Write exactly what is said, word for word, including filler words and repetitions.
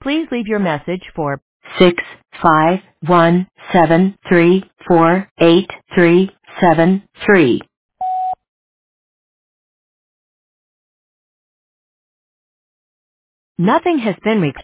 Please leave your message for six five one seven three four eight three seven three. Nothing has been recorded.